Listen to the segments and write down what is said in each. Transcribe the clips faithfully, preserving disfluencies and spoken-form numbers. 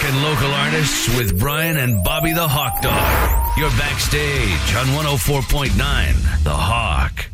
Talking local artists with Brian and Bobby the Hawk Dog. You're backstage on one oh four point nine The Hawk.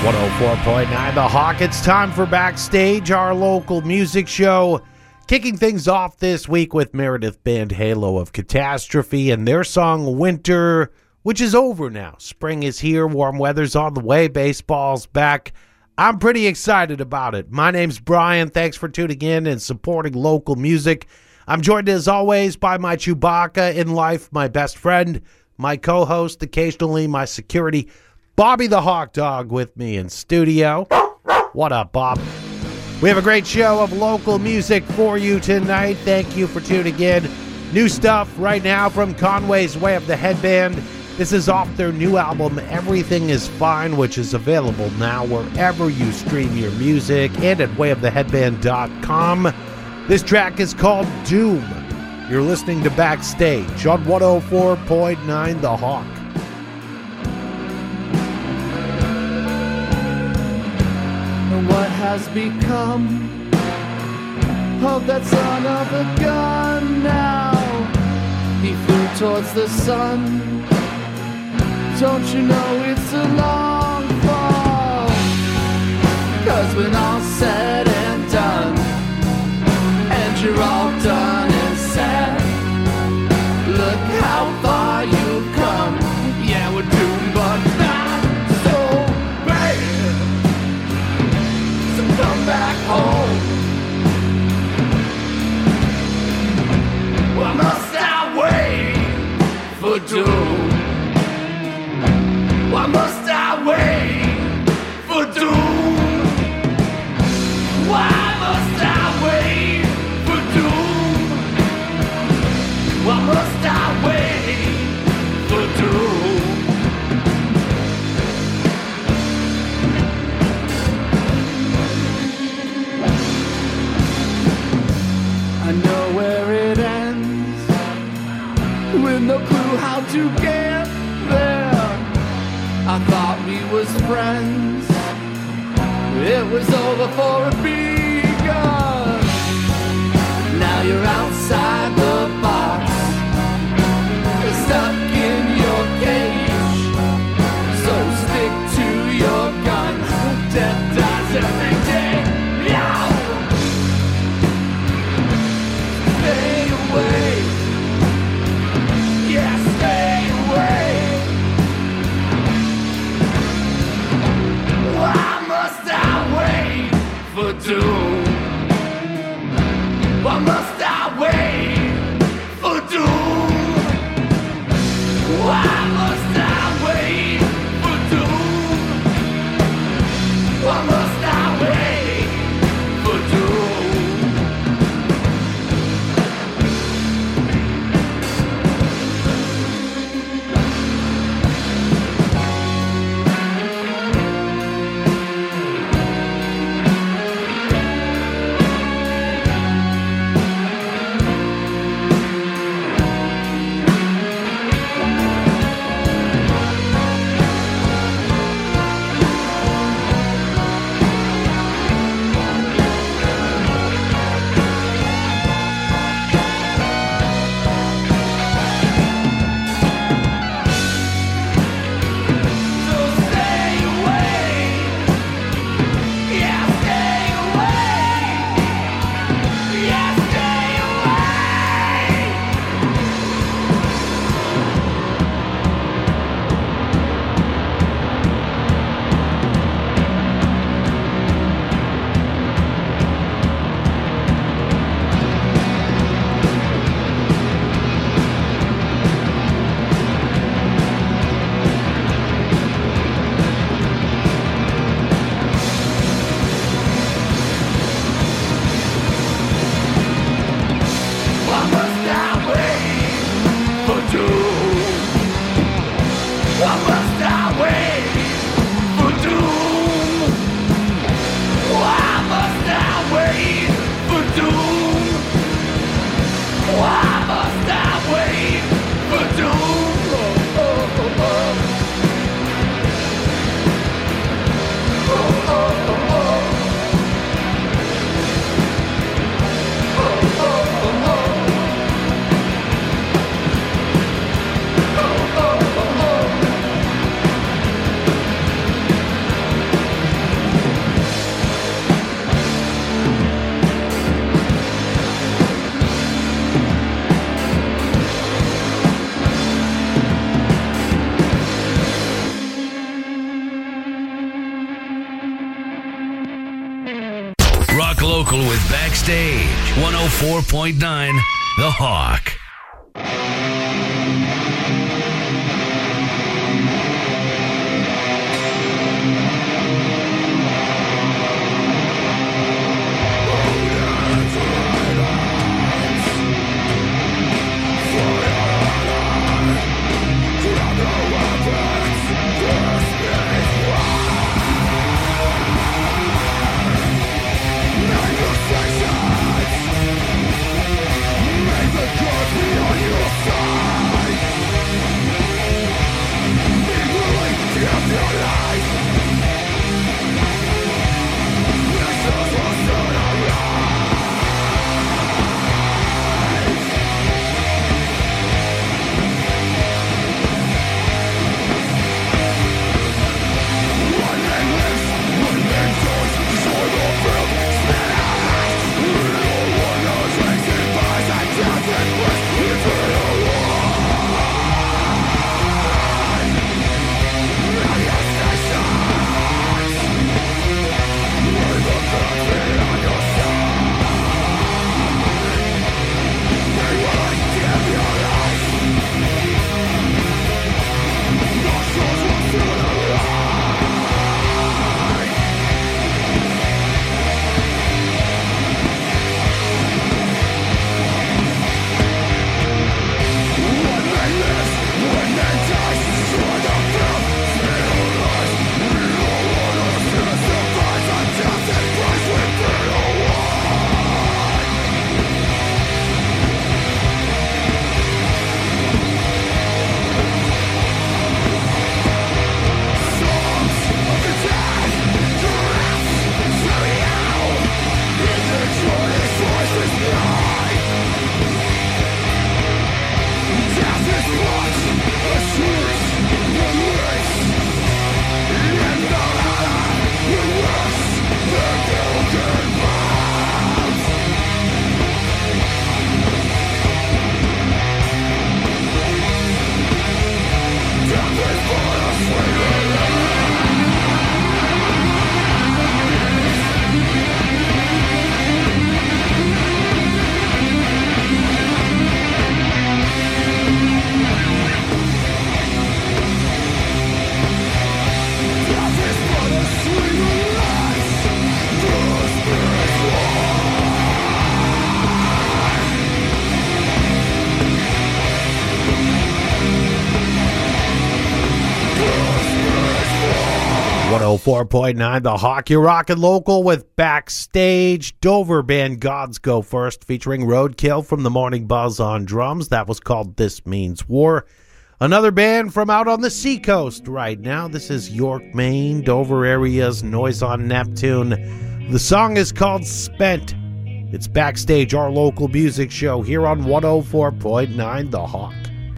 one oh four point nine The Hawk. It's time for Backstage, our local music show. Kicking things off this week with Meredith Band Halo of Catastrophe and their song Winter, which is over now. Spring is here, warm weather's on the way, baseball's back. I'm pretty excited about it. My name's Brian. Thanks for tuning in and supporting local music. I'm joined as always by my Chewbacca in life, my best friend, my co-host, occasionally my security, Bobby the Hawk Dog, with me in studio. What up, Bob? We have a great show of local music for you tonight. Thank you for tuning in. New stuff right now from Conway's Way of the Headband. This is off their new album, Everything is Fine, which is available now wherever you stream your music and at way of the headband dot com. This track is called Doom. You're listening to Backstage on one oh four point nine The Hawk. What has become of that son of a gun now? He flew towards the sun. Don't you know it's a long fall? 'Cause when all's said and done, and you're all done and said, look how far you've come. Yeah, we're doomed, but not so bad. So come back home. Why must I wait for doom? Why must I wait for doom? Why must I wait for doom? Why must I wait for doom? I know where it ends, with no clue how to get there. I thought we was friends. It was over for a begun. Now you're outside the box, stuck in your cage. So stick to your gun. Death dies every day. Yeah. Stay away. Yeah, stay away. Why must I wait for doom? Why must I wait for doom? Why must I wait for doom? Why must I wait for doom? Backstage, one oh four point nine, The Hawk. one oh four point nine, The Hawk, you're rockin' local with Backstage. Dover band Gods Go First, featuring Roadkill from the Morning Buzz on drums. That was called This Means War. Another band from out on the seacoast right now. This is York, Maine, Dover area's Noise on Neptune. The song is called Spent. It's Backstage, our local music show here on one oh four point nine, The Hawk.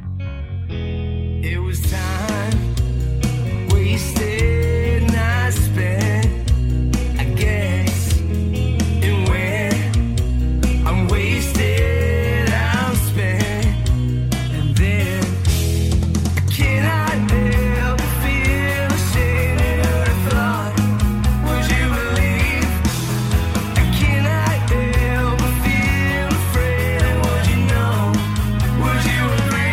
It was time wasted, not spent, I guess. And when I'm wasted, I'm spent. And then I cannot help but feel ashamed. And I thought, would you believe? I cannot help but feel afraid. And would you know? Would you agree?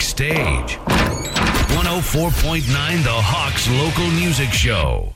Backstage. one oh four point nine The Hawks Local Music Show.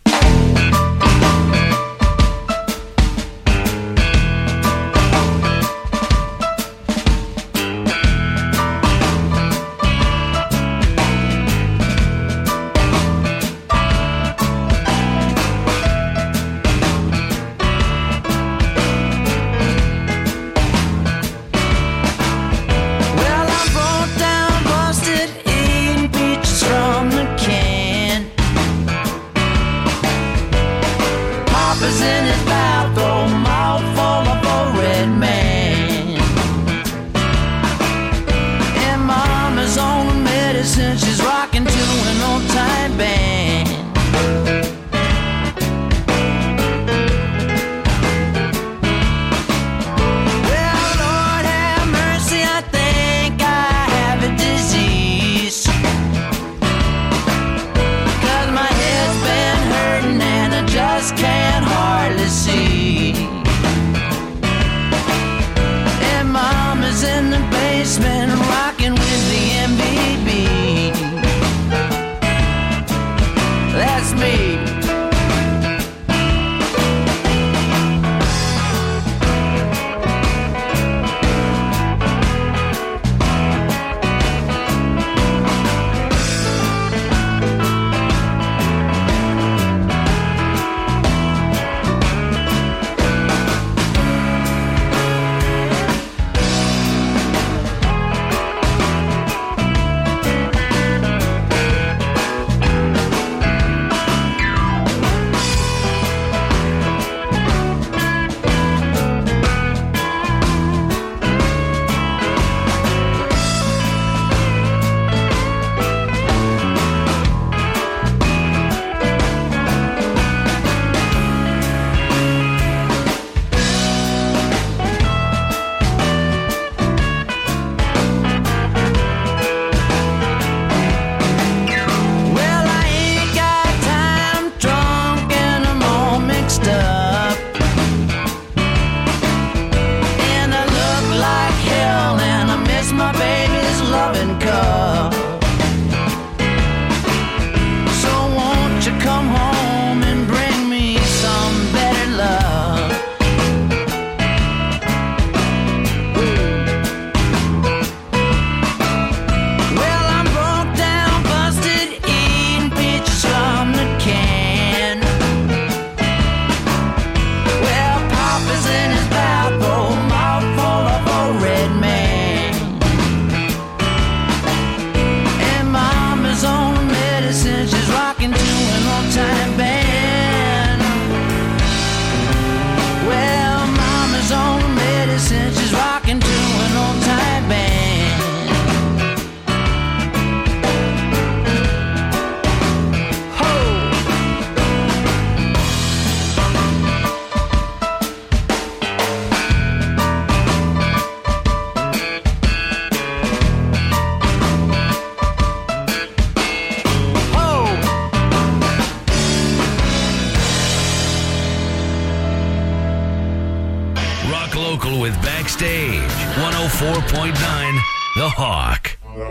Local with Backstage. one oh four point nine The Hawk.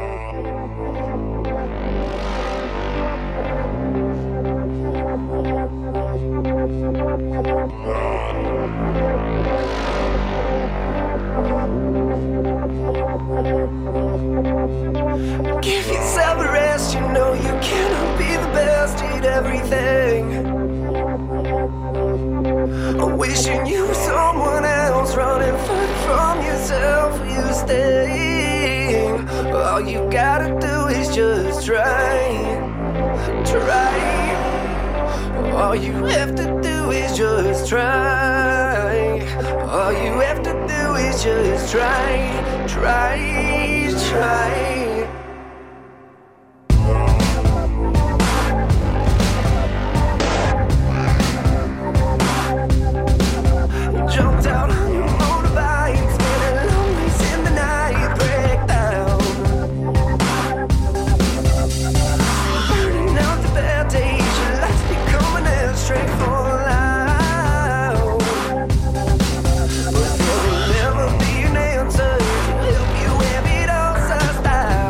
Give yourself a rest, you know you cannot be the best at everything. Wishing you were someone else, running further from yourself, you staying. All you gotta do is just try, try. All you have to do is just try. All you have to do is just try, try, try. Jumped out on your motorbike, spinning lonely in the night, breakdown. Burning out the bad days, your life's becoming a straight for life. But there'll never be an answer to help you have it all sussed out.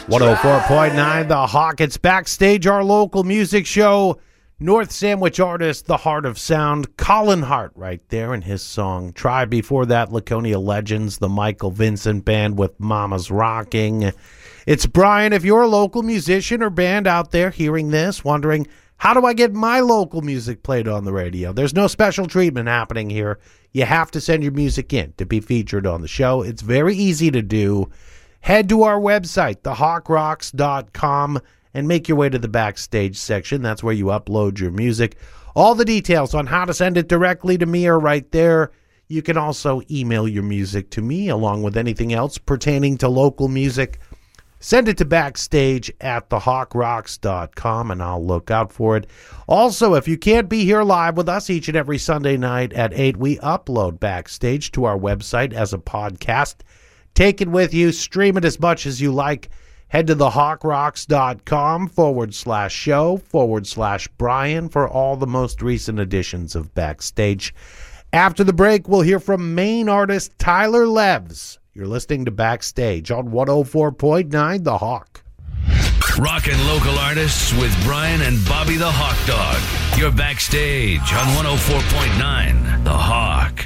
one oh four point nine The Hawk. It's Backstage, our local music show. North Sandwich artist, The Heart of Sound, Colin Hart right there in his song Try. Before that, Laconia Legends, the Michael Vincent Band with Mama's Rocking. It's Brian. If you're a local musician or band out there hearing this, wondering, how do I get my local music played on the radio? There's no special treatment happening here. You have to send your music in to be featured on the show. It's very easy to do. Head to our website, the hawk rocks dot com, and make your way to the Backstage section. That's where you upload your music. All the details on how to send it directly to me are right there. You can also email your music to me along with anything else pertaining to local music. Send it to backstage at the hawk rocks dot com, and I'll look out for it. Also, if you can't be here live with us each and every Sunday night at eight, we upload Backstage to our website as a podcast. Take it with you. Stream it as much as you like. Head to the hawk rocks dot com forward slash show forward slash Brian for all the most recent editions of Backstage. After the break, we'll hear from Maine artist Tyler Levs. You're listening to Backstage on one oh four point nine The Hawk. Rockin' local artists with Brian and Bobby the Hawk Dog. You're Backstage on one oh four point nine The Hawk.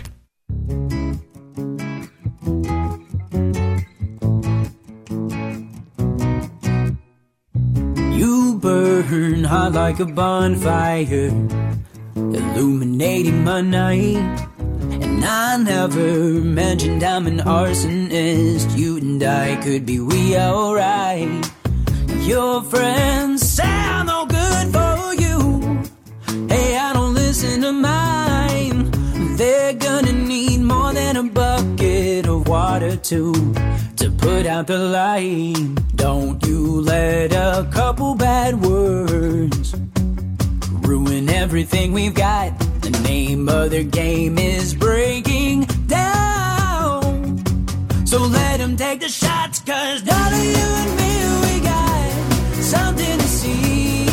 You burn hot like a bonfire, illuminating my night. And I never mentioned I'm an arsonist. You and I could be we alright. Your friends say I'm no good for you. Hey, I don't listen to mine. They're gonna need more than a bucket of water to to put out the light. Don't you let a couple bad words ruin everything we've got. The name of their game is breaking down. So let them take the shots, cause darling, you and me, we got something to see.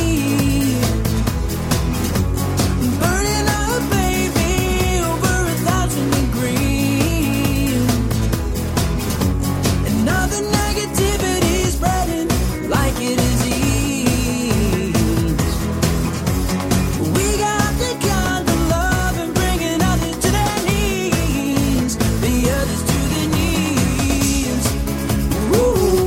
Burning up, baby, over a thousand degrees. And all the negativity spreading like it is ease. We got the kind of love and bringing others to their knees, the others to their knees. Ooh,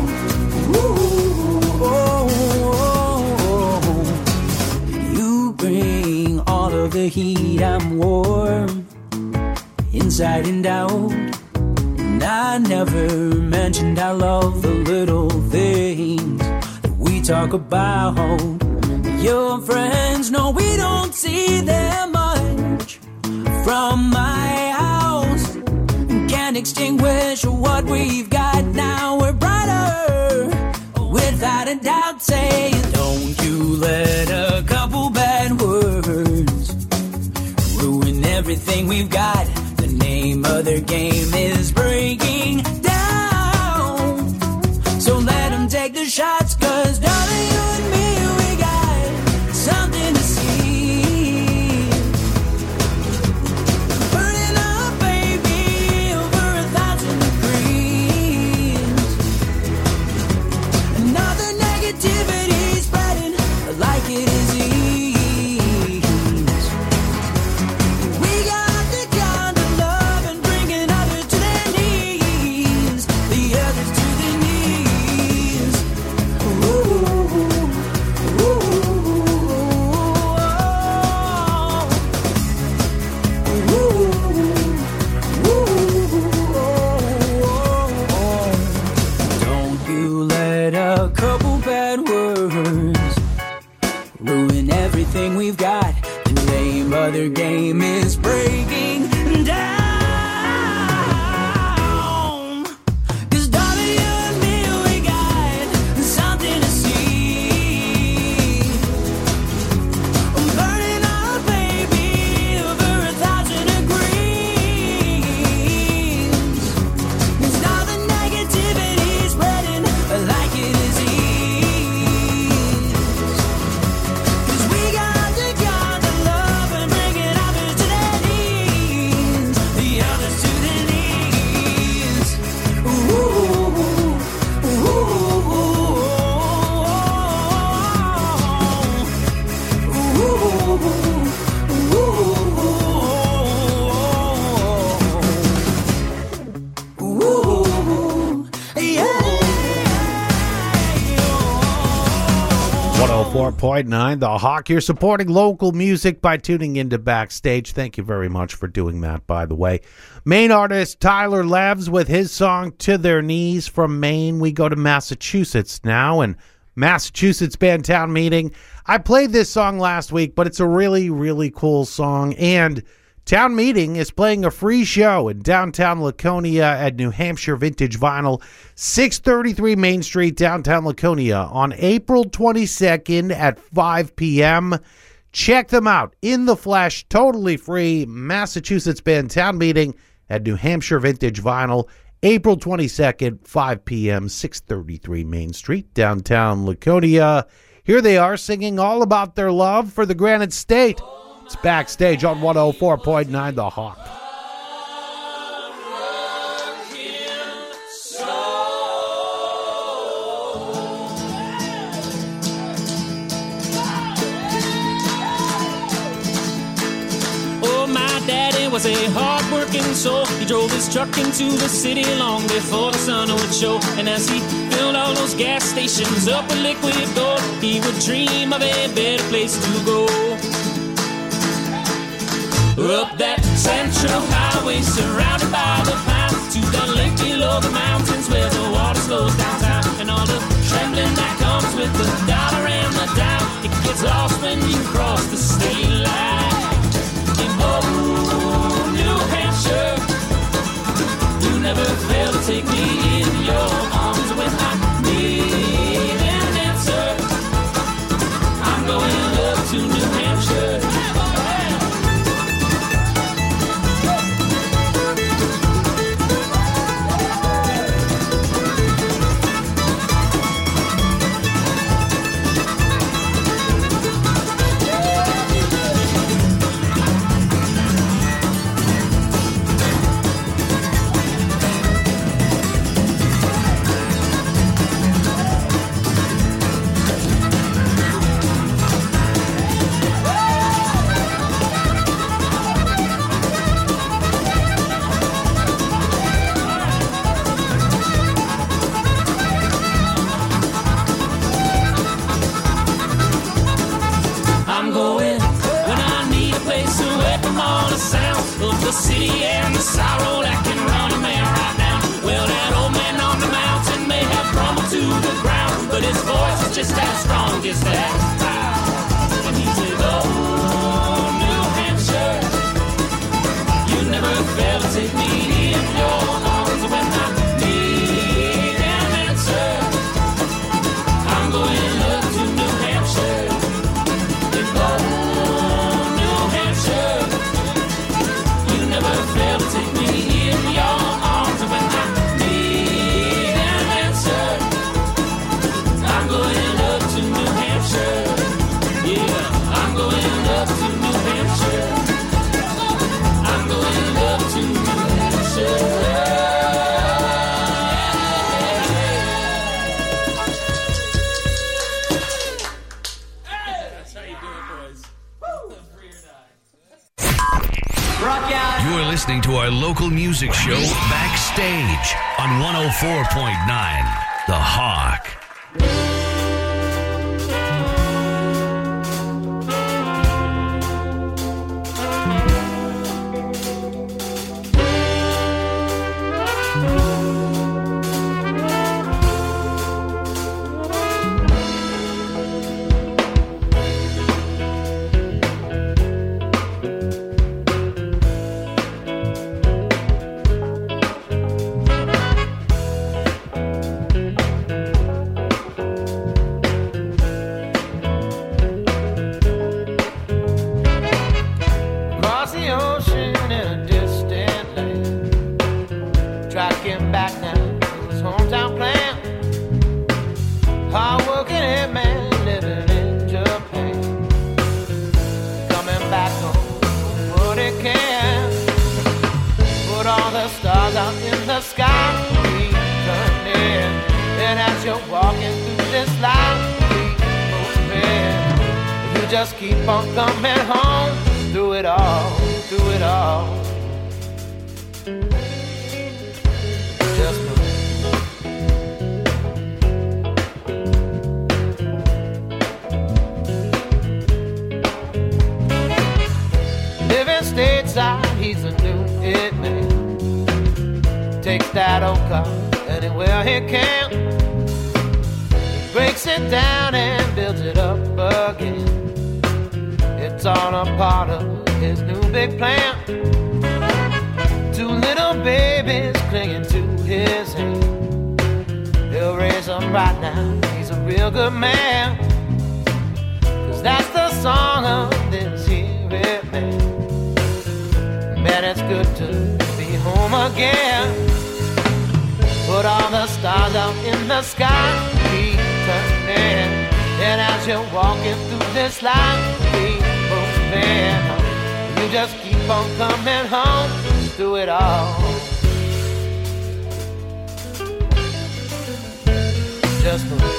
ooh, oh, oh. You bring all of the heat, I'm warm, inside and out. And I never mentioned I love the little things that we talk about. Your friends know we don't see them much from my house. Can't extinguish what we've got now. We're brighter, without a doubt. Say, don't you let a couple bad words ruin everything we've got. The name of their game is breaking down. So let them take the shots, cause darling, you and me, we got something to see. Burning up, baby, over a thousand degrees. Another negativity spreading like it is ease. We got the kind of love and bringing others to their knees, the others to their knees. Ooh, ooh, don't you let a couple bad words ruin everything we've got. The name of their game is breaking down. Cause darling, you and me, we got something to see. Burning up, baby, over a thousand degrees. It's not the negativity spreading like it is ease. Cause we got the kind of love and bringing others to their knees, the one oh four point nine The Hawk. You're supporting local music by tuning into Backstage. Thank you very much for doing that, by the way. Maine artist Tyler Levs with his song To Their Knees. From Maine, we go to Massachusetts now, and Massachusetts Band Town Meeting. I played this song last week, but it's a really, really cool song, and Town Meeting is playing a free show in downtown Laconia at New Hampshire Vintage Vinyl, six thirty-three Main Street, downtown Laconia, on April twenty-second at five p.m. Check them out in the flesh, totally free. Massachusetts Band Town Meeting at New Hampshire Vintage Vinyl, April twenty-second, five p.m., six thirty-three Main Street, downtown Laconia. Here they are singing all about their love for the Granite State. It's Backstage on one oh four point nine The Hawk. Oh, my daddy was a hard-working soul. He drove his truck into the city long before the sun would show. And as he filled all those gas stations up with liquid gold, he would dream of a better place to go. Up that central highway surrounded by the pines, to the lake below the mountains where the water slows downtown, and all the trembling that comes with the dollar and the dime. It gets lost when you cross the state line. In oh, New Hampshire, you never fail to take me in your arms when I need an answer. I'm going up to New Hampshire. The city and the sorrow that can run a man right now. Well, that old man on the mountain may have crumbled to the ground, but his voice is just as strong as that cloud. And he said, oh, New Hampshire, you never fail to take me in your arms when I need an answer. I'm going up to New Hampshire. And oh, New Hampshire, never fail to take me in your arms when I need an answer. I'm going up to New Hampshire. Yeah, I'm going up to New Hampshire. I'm going up to New Hampshire. You're listening to our local music show, Backstage, on one oh four point nine The Hawk. Just keep on coming home through it all, through it all. Just move. well he can. He breaks it down and builds it up again. It's all a part of his new big plan. Two little babies clinging to his hand. He'll raise them right now, he's a real good man. Cause that's the song of this here man. Man, it's good to be home again. Put all the stars out in the sky, keep turning. And as you're walking through this life, keep moving. You just keep on coming home through it all. Just move.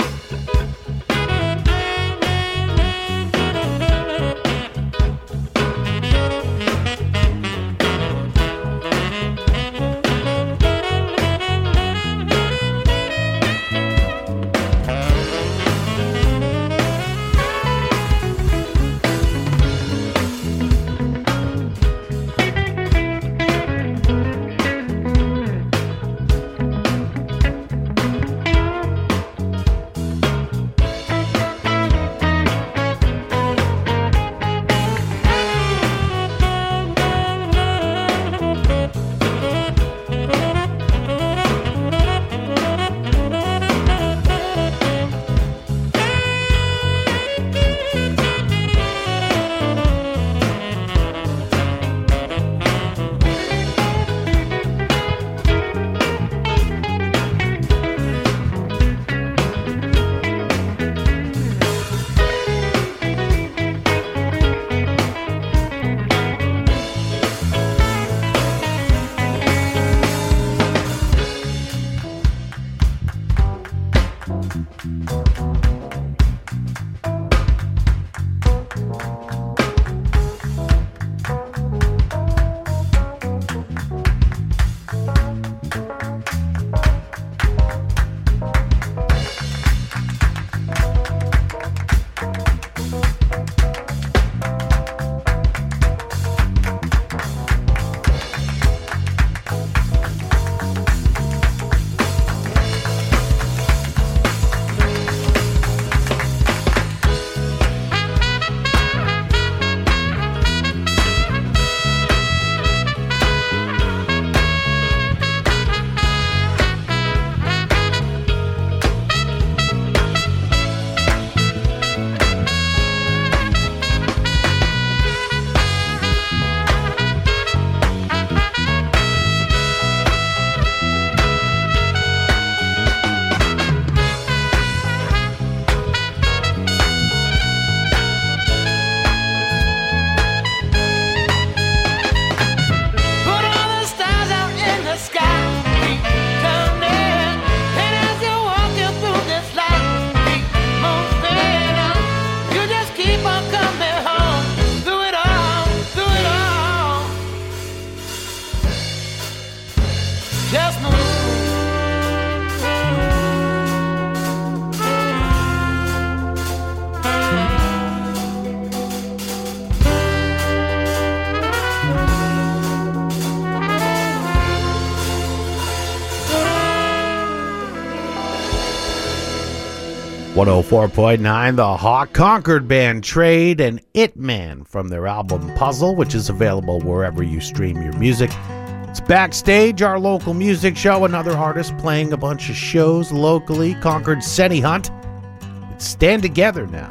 one oh four point nine, the Hawk Concord Band Trade and It Man from their album Puzzle, which is available wherever you stream your music. It's Backstage, our local music show. Another artist playing a bunch of shows locally. Concord's Senny Hunt. It's Stand Together now.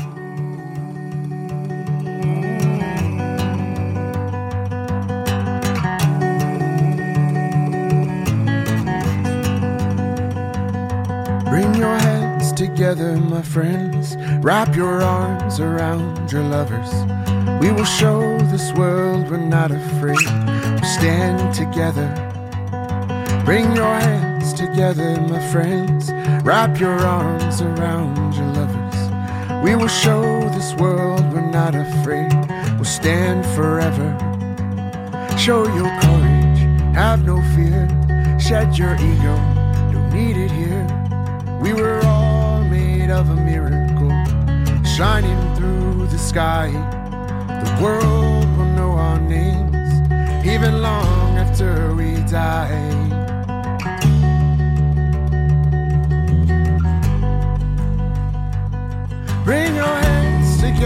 Bring your hands together, my friends. Wrap your arms around your lovers. We will show this world we're not afraid. We're standing together. Bring your hands together, my friends. Wrap your arms around your lovers. We will show this world we're not afraid. We'll stand forever. Show your courage, have no fear. Shed your ego, don't need it here. We were all made of a miracle, shining through the sky. The world will know our names, even long after we die.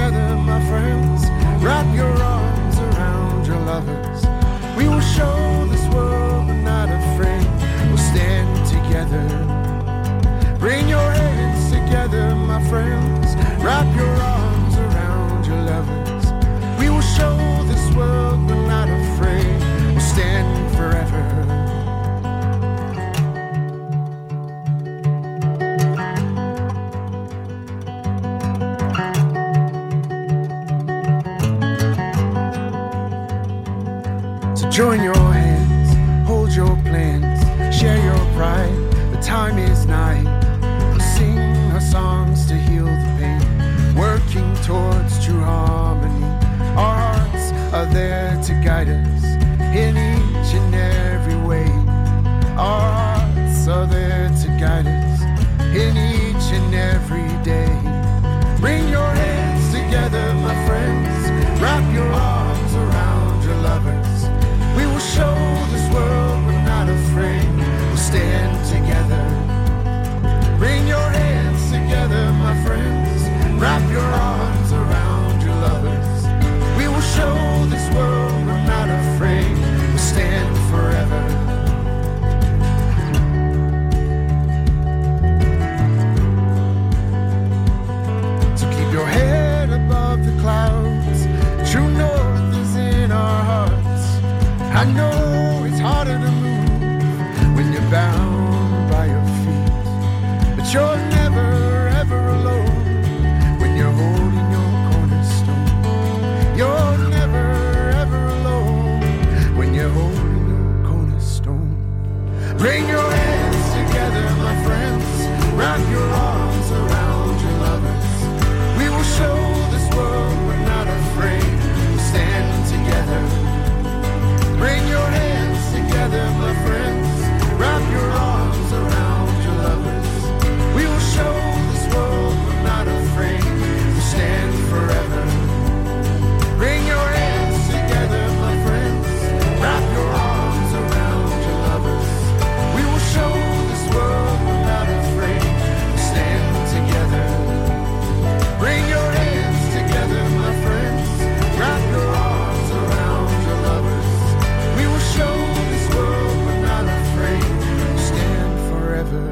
together, my friends. Wrap your arms around your lovers. We will show this world we're not afraid. We'll stand together. Bring your hands together, my friends. Wrap your arms around your lovers. We will show this world we're not afraid. We'll stand forever. Join your hands, hold your plans, share your pride. The time is nigh. We'll sing our songs to heal the pain, working towards true harmony. Our hearts are there to guide us in each and every way. Our hearts are there to guide us in each and every day. Bring your hands together, my friends. Wrap your arms around your lovers. We will show this world we're not afraid. We'll stand together. Bring your hands together, my friends. Wrap your arms around your lovers. We will show this world we're not afraid. We'll stand forever. So keep your head above the clouds. True north is in our hearts. I know it's harder to move when you're bound by your feet, but you're never ever alone when you're holding your cornerstone. You're never ever alone when you're holding your cornerstone. Bring your hands together, my friends. Wrap your arms around your lovers. We will show this world we're not afraid. We'll stand together. Bring your hands together, my friends. Wrap your arms around your lovers. We will show this world we're not afraid. We'll stand forever. Bring your hands together, my friends. Wrap your arms around your lovers. We will show this world we're not afraid. We'll stand together. Bring your hands together, my friends. Wrap your arms around your lovers. We will show this world we're not afraid. We'll stand forever.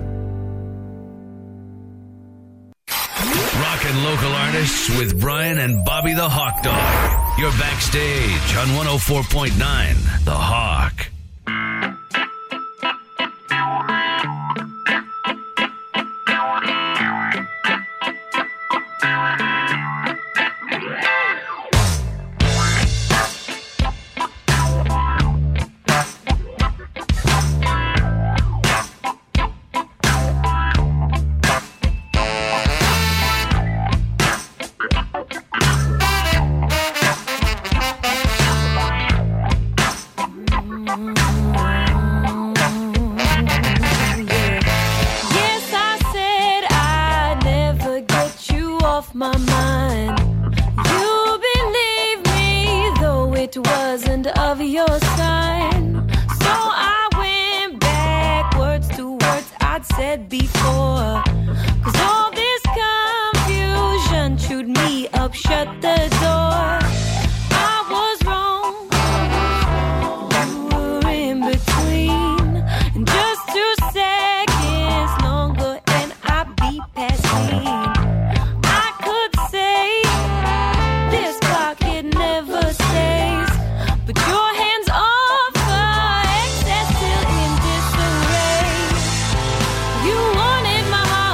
Rockin' local artists with Brian and Bobby the Hawk Dog. You're backstage on one oh four point nine The Hawk. You wanted my heart.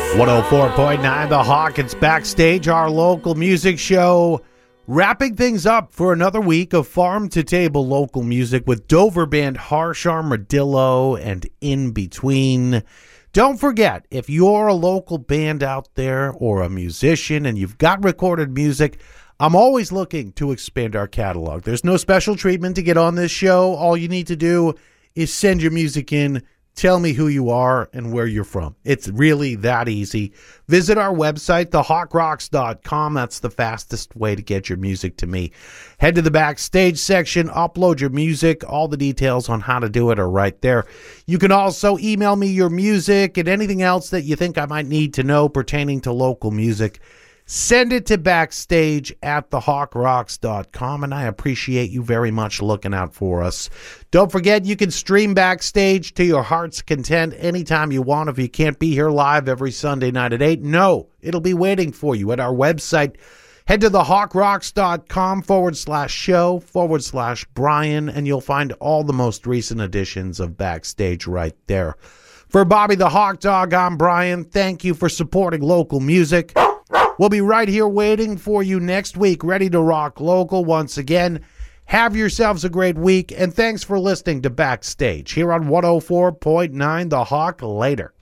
one oh four point nine The Hawk. It's Backstage, our local music show. Wrapping things up for another week of farm-to-table local music with Dover band Harsh Armadillo and In Between. Don't forget, if you're a local band out there or a musician and you've got recorded music, I'm always looking to expand our catalog. There's no special treatment to get on this show. All you need to do is send your music in. Tell me who you are and where you're from. It's really that easy. Visit our website, the hawk rocks dot com. That's the fastest way to get your music to me. Head to the Backstage section, upload your music. All the details on how to do it are right there. You can also email me your music and anything else that you think I might need to know pertaining to local music. Send it to backstage at the hawk rocks dot com, and I appreciate you very much looking out for us. Don't forget, you can stream Backstage to your heart's content anytime you want. If you can't be here live every Sunday night at eight, no, it'll be waiting for you at our website. Head to the hawk rocks dot com forward slash show forward slash Brian, and you'll find all the most recent editions of Backstage right there. For Bobby the Hawk Dog, I'm Brian. Thank you for supporting local music. We'll be right here waiting for you next week, ready to rock local once again. Have yourselves a great week, and thanks for listening to Backstage here on one oh four point nine The Hawk. Later.